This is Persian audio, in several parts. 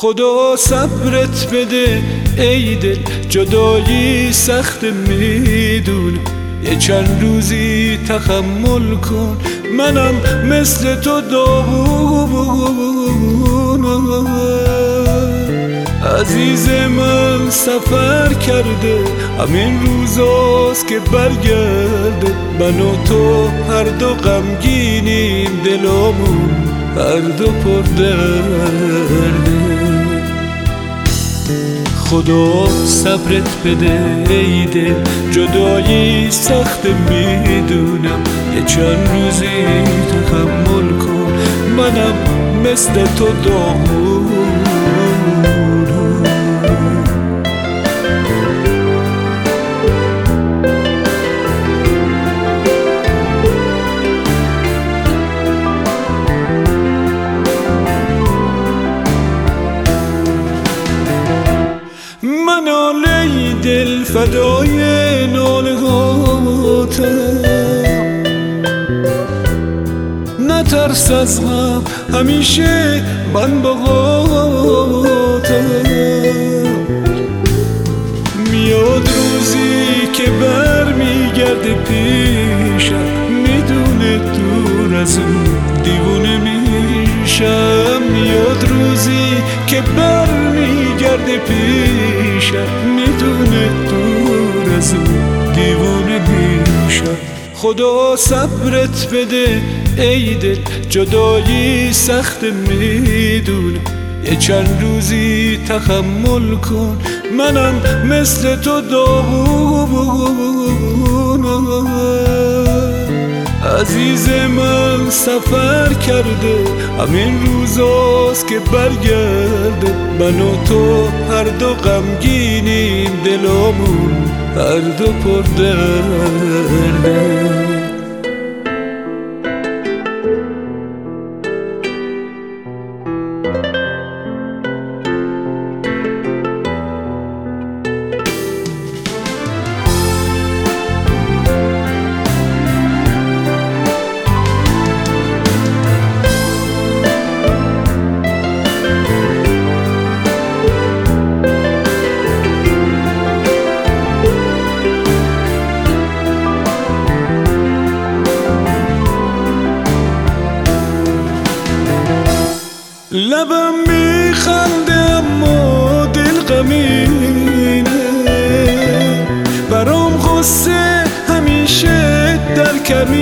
خدا صبرت بده ای دل، جدایی سخت میدونم، یه چند روزی تحمل کن، منم مثل تو داغونم. عزیز من سفر کرده، همین روزاست که برگرده، من و تو هر دو غمگینیم، دلامون هر دو پر درده. خدا صبرت بده ای دل، جدایی سخت میدونم، یه چند روزی تحمل کن، منم مثل تو داغونم. من ناله دل فدای ناله هاتم، نترس از غم همیشه من باهاتم. میاد روزی که برمیگرده پیشم، میدونه دور از اون دیوونه میشم. میاد روزی که برمیگرده پیشم، میدونه دور از اون دیوونه میشم. خدا صبرت بده ای دل، جدایی سخت میدونم، یه چند روزی تحمل کن، منم مثل تو داغونم. عزیز من سفر کرده، همین روزاست که برگرده، من و تو هر دو غمگینیم، دلامون هر دو پر درده. لبم میخنده اما دل غمینه، برام غصه همیشه در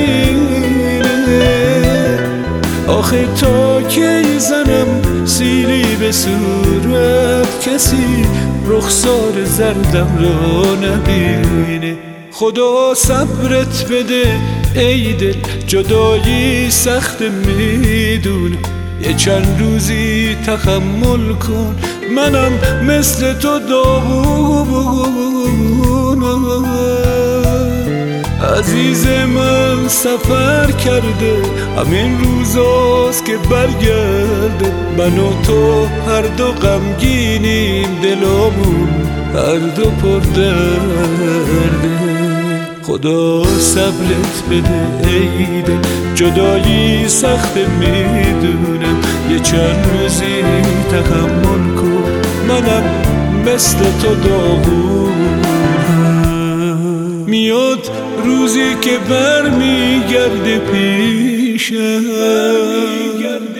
کمینه. آخه تا کی زنم سیلی به صورت، کسی رخسار زردم را نبینه. خدا صبرت بده ای دل، جدایی سخت میدونم، یه چند روزی تحمل کن، منم مثل تو داغونم. عزیز من سفر کرده، همین روزاست که برگرده، من و تو هر دو غمگینیم، دلامون هر دو پر درده. خدا صبرت بده ای دل، جدایی سخت میدونم، یه چند روزی تحمل کن، منم مثل تو داغونم. میاد روزی که برمیگرده پیشم،